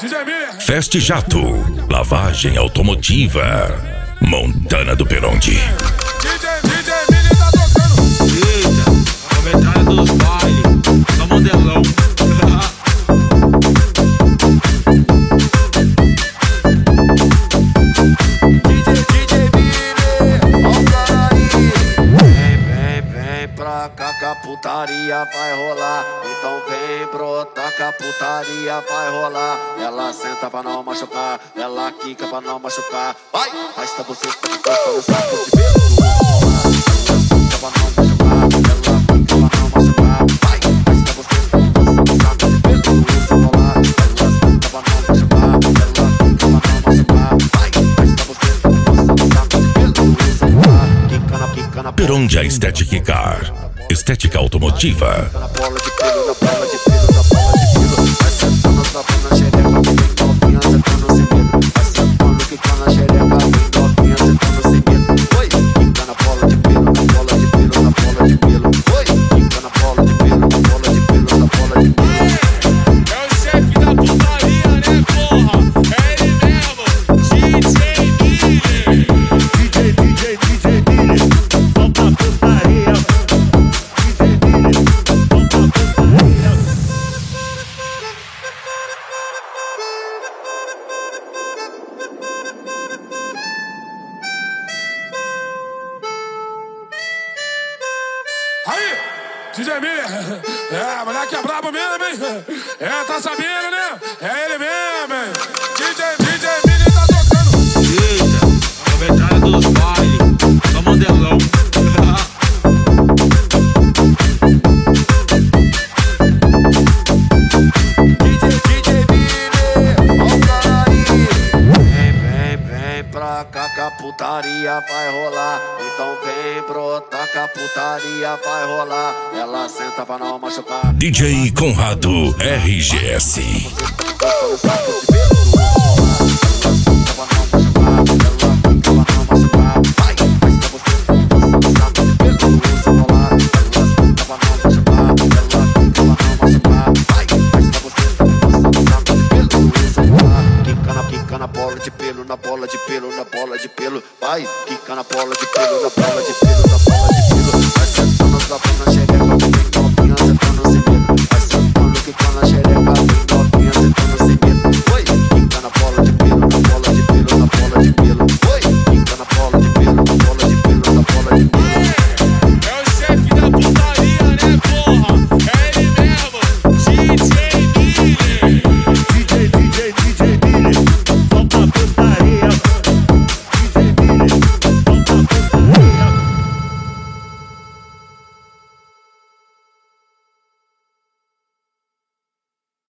Fast Jato, lavagem automotiva, Montana do Peronde. DJ Miller tá tocando. Eita, comentário dos bailes, só modelão. DJ Miller, ó o cara aí. Vem pra cá que a putaria vai rolar. Então vem brotar que a putaria vai rolar. Ela senta pra não machucar, ela quica pra não machucar. Vai, arrasta você pra encostar no saco de pelo. Ela senta pra não machucar, ela quica pra não machucar. Vai, arrasta você pra encostar no saco de pelo. Ela senta pra não machucar, ela quica pra não machucar. Vai, arrasta você pra encostar no saco de pelo. Quica na Peronde a Aesthetic Car, estética automotiva. na bola de pelo, na bola de pelo, na bola de pelo. Vai sentando, tapando na xereca, vem novinha, sentando sem medo. Vai sentando, quica na xereca, vem novinha, sentando sem medo. Oi, quica na bola de pelo, na bola de pelo, na bola de pelo. Oi, quica na bola de pelo, na bola de pelo, na bola de pelo. É o chefe da putaria, né, porra? É ele mesmo, DJ Miller. DJ Miller, solta a putaria. DJ Miller, solta a putaria. Aí, DJ Miller. É, moleque é brabo mesmo, hein? É, tá sabendo, né? É ele mesmo, hein? DJ Miller tá tocando. Eita, comentário dos bailes, só modelão. DJ Miller, ó o cara aí. Vem pra cá que a putaria vai rolar. Então vem brotar que a putaria vai rolar. Ela senta pra não machucar. DJ Conrado RGS. Encosta no saco de pelo. Ela senta pra não machucar, ela quica pra não machucar. Vai, arrasta você pra encosta no saco de pelo. Ela senta pra não machucar, ela quica pra não machucar. Vai, arrasta você pra encosta no saco de pelo. Quica na bola de pelo, na bola de pelo, na bola de pelo. Vai, quica na bola de pelo, na bola de pelo, na bola de pelo. Vai sentando, tapando na xereca, vem